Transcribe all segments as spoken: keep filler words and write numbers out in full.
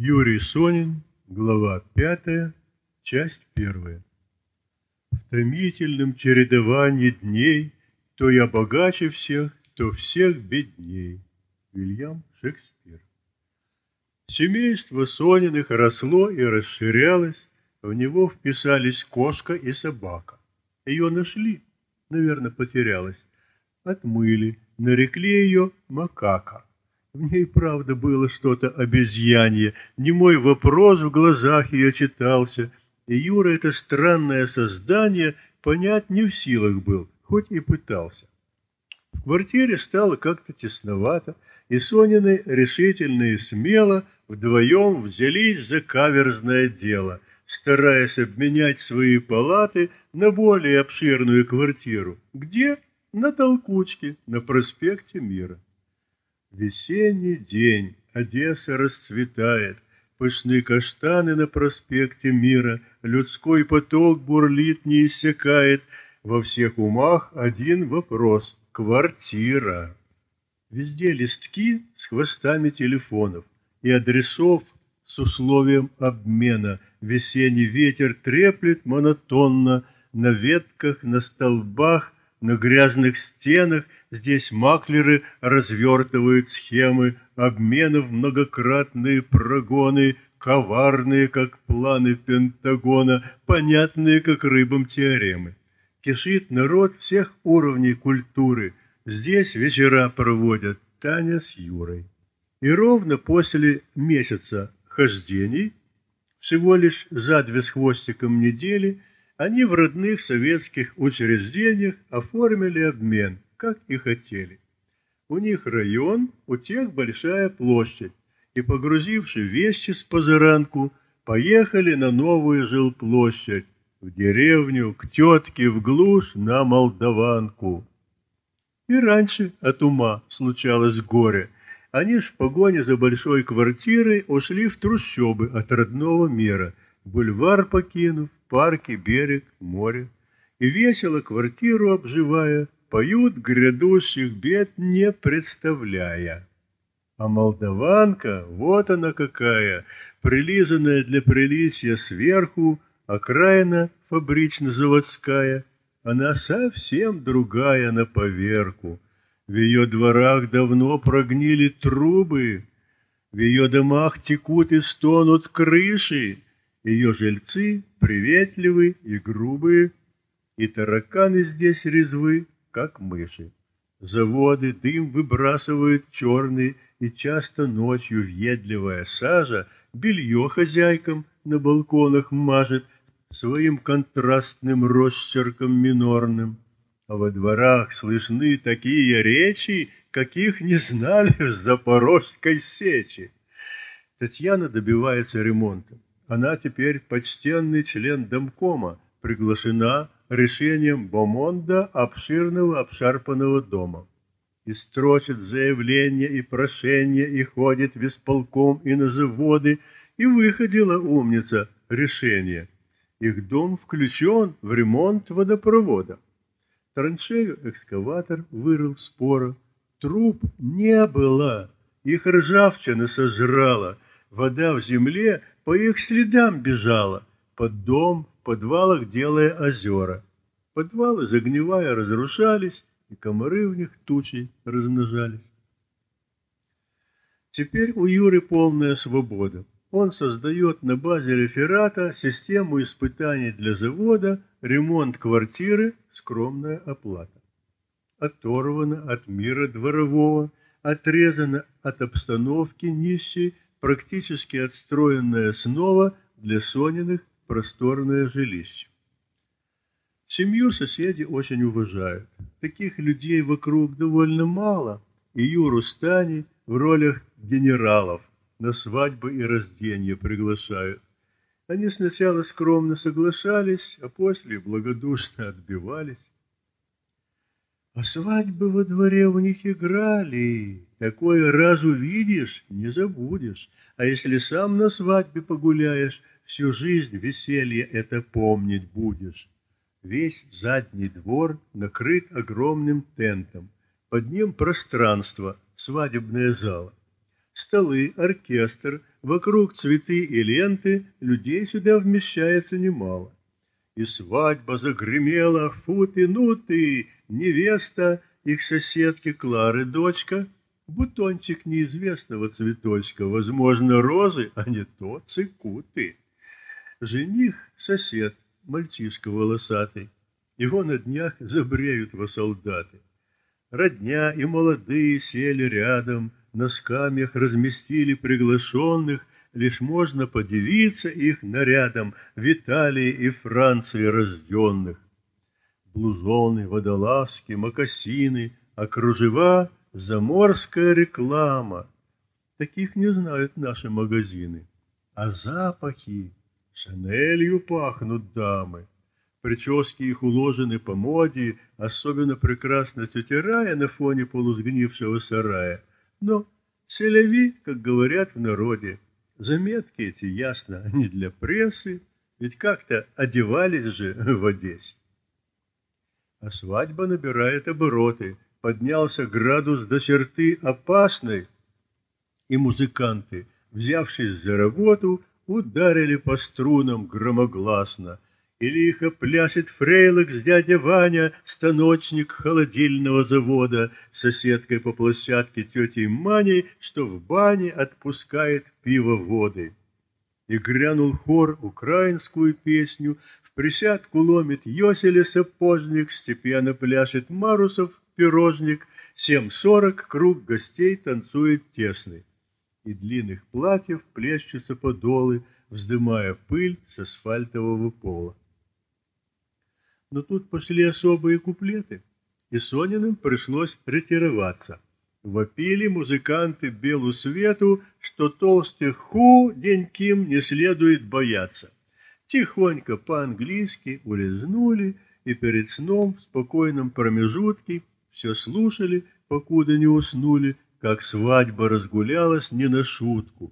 Юрий Сонин, глава пятая, часть первая. В томительном чередовании дней то я богаче всех, то всех бедней. Вильям Шекспир. Семейство Сониных росло и расширялось, в него вписались кошка и собака. Ее нашли, наверное, потерялась, отмыли, нарекли ее Макака. В ней, правда, было что-то обезьянье, немой вопрос в глазах ее читался, и Юра это странное создание понять не в силах был, хоть и пытался. В квартире стало как-то тесновато, и Сонины решительно и смело вдвоем взялись за каверзное дело, стараясь обменять свои палаты на более обширную квартиру. Где? На толкучке, на проспекте Мира. Весенний день, Одесса расцветает, пышные каштаны на проспекте Мира, людской поток бурлит, не иссякает, во всех умах один вопрос – квартира. Везде листки с хвостами телефонов и адресов с условием обмена. Весенний ветер треплет монотонно на ветках, на столбах, на грязных стенах. Здесь маклеры развертывают схемы обменов, многократные прогоны, коварные, как планы Пентагона, понятные, как рыбам теоремы. Кишит народ всех уровней культуры. Здесь вечера проводят Таня с Юрой. И ровно после месяца хождений, всего лишь за две с хвостиком недели, они в родных советских учреждениях оформили обмен, как и хотели. У них район, у тех большая площадь, и, погрузивши вещи с позаранку, поехали на новую жилплощадь, в деревню, к тетке, в глушь, на Молдаванку. И раньше от ума случалось горе. Они ж в погоне за большой квартирой ушли в трущобы от родного мира, бульвар покинув, парки, берег, море. И весело квартиру обживая, поют грядущих бед не представляя. А Молдаванка, вот она какая, прилизанная для приличия сверху, окраина фабрично-заводская, она совсем другая на поверку. В ее дворах давно прогнили трубы, в ее домах текут и стонут крыши, ее жильцы приветливы и грубые, и тараканы здесь резвы, как мыши. Заводы дым выбрасывают черный, и часто ночью въедливая сажа белье хозяйкам на балконах мажет своим контрастным росчерком минорным. А во дворах слышны такие речи, каких не знали в Запорожской сечи. Татьяна добивается ремонта. Она теперь почтенный член домкома, приглашена решением бомонда обширного обшарпанного дома. И строчит заявления и прошения, и ходит в исполком и на заводы, и выходила умница решение. Их дом включен в ремонт водопровода. Траншею экскаватор вырыл споро. Труб не было, их ржавчина сожрала. Вода в земле по их следам бежала. Под дом, в подвалах делая озера. Подвалы, загнивая, разрушались, и комары в них тучей размножались. Теперь у Юры полная свобода. Он создает на базе реферата систему испытаний для завода, ремонт квартиры, скромная оплата. Оторвана от мира дворового, отрезана от обстановки нищей, практически отстроенная снова для Сониных просторное жилище. Семью соседи очень уважают. Таких людей вокруг довольно мало, и Юру с Таней в ролях генералов на свадьбы и рождения приглашают. Они сначала скромно соглашались, а после благодушно отбивались. А свадьбы во дворе у них играли. Такое раз увидишь, не забудешь. А если сам на свадьбе погуляешь, всю жизнь веселье это помнить будешь. Весь задний двор накрыт огромным тентом. Под ним пространство, свадебная зала. Столы, оркестр, вокруг цветы и ленты, людей сюда вмещается немало. И свадьба загремела, фу ты, ну ты, невеста, их соседки Клары дочка, бутончик неизвестного цветочка, возможно, розы, а не то цикуты. Жених — сосед, мальчишка волосатый, его на днях забреют во солдаты. Родня и молодые сели рядом, на скамьях разместили приглашенных, лишь можно подивиться их нарядом в Италии и Франции рожденных. Блузоны, водолазки, мокасины, а кружева — заморская реклама. Таких не знают наши магазины. А запахи — Шанелью пахнут дамы. Прически их уложены по моде, особенно прекрасна тетя Рая на фоне полусгнившего сарая. Но селяви, как говорят в народе, заметки эти, ясно, не для прессы, ведь как-то одевались же в Одессе. А свадьба набирает обороты, поднялся градус до черты опасной, и музыканты, взявшись за работу, ударили по струнам громогласно. И лихо пляшет фрейлок с дядя Ваня, станочник холодильного завода, соседкой по площадке тетей Маней, что в бане отпускает пиво-воды. И грянул хор украинскую песню, в присядку ломит Йоселя сапожник, степенно пляшет Марусов пирожник, семь сорок круг гостей танцует тесный. И длинных платьев плещутся подолы, вздымая пыль с асфальтового пола. Но тут пошли особые куплеты, и Сониным пришлось ретироваться. Вопили музыканты белу свету, что толстых ху деньким не следует бояться. Тихонько по-английски улизнули, и перед сном в спокойном промежутке все слушали, покуда не уснули, как свадьба разгулялась не на шутку.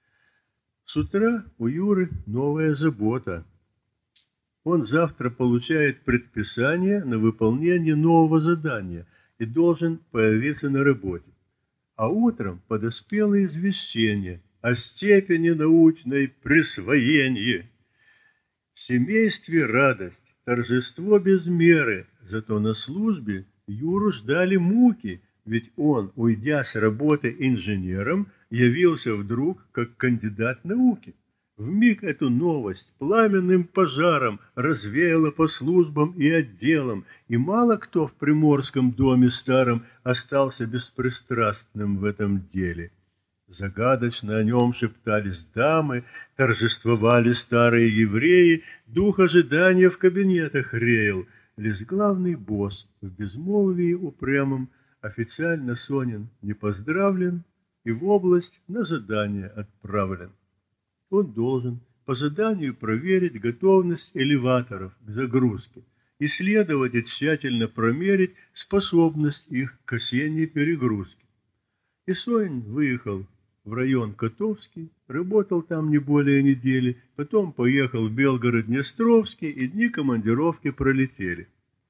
С утра у Юры новая забота. Он завтра получает предписание на выполнение нового задания и должен появиться на работе. А утром подоспело извещение о степени научной присвоения. В семействе радость, торжество без меры, зато на службе Юру ждали муки, ведь он, уйдя с работы инженером, явился вдруг как кандидат науки. Вмиг эту новость пламенным пожаром развеяла по службам и отделам, и мало кто в приморском доме старом остался беспристрастным в этом деле. Загадочно о нем шептались дамы, торжествовали старые евреи, дух ожидания в кабинетах реял. Лишь главный босс в безмолвии упрямом официально Сонин не поздравлен и в область на задание отправлен. Он должен по заданию проверить готовность элеваторов к загрузке, исследовать и тщательно промерить способность их к осенней перегрузке. И Сонин выехал в район Котовский, работал там не более недели, потом поехал в Белгород-Днестровский, и дни командировки пролетели.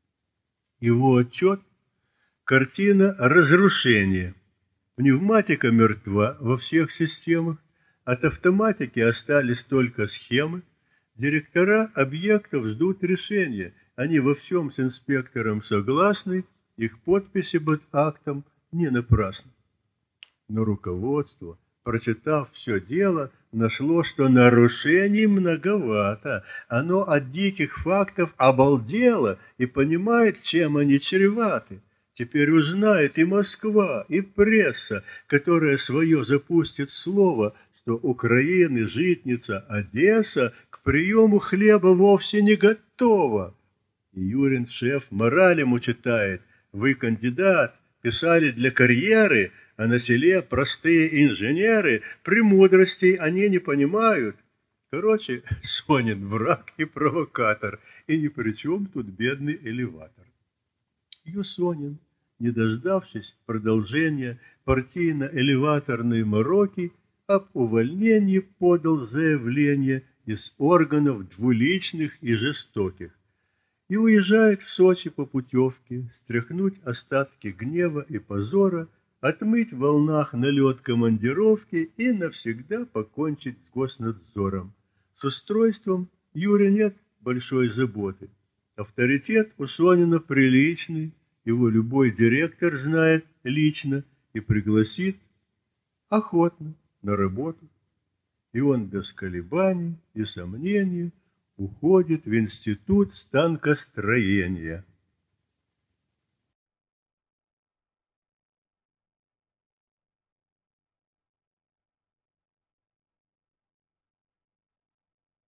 Его отчет — картина разрушения. Пневматика мертва во всех системах, от автоматики остались только схемы. Директора объектов ждут решения. Они во всем с инспектором согласны, их подписи под актом не напрасны. Но руководство, прочитав все дело, нашло, что нарушений многовато. Оно от диких фактов обалдело и понимает, чем они чреваты. Теперь узнает и Москва, и пресса, которая свое запустит слово, что Украины житница Одесса к приему хлеба вовсе не готова. И Юрин шеф мораль ему читает: вы кандидат, писали для карьеры, а на селе простые инженеры, премудростей они не понимают. Короче, Сонин враг и провокатор, и ни при чем тут бедный элеватор. И Сонин, не дождавшись продолжения партийно-элеваторной мороки, об увольнении подал заявление из органов двуличных и жестоких и уезжает в Сочи по путевке стряхнуть остатки гнева и позора отмыть в волнах налет командировки и навсегда покончить с госнадзором. С устройством Юре нет большой заботы. Авторитет у Сонина приличный, его любой директор знает лично и пригласит охотно на работу. И он без колебаний и сомнений уходит в институт станкостроения.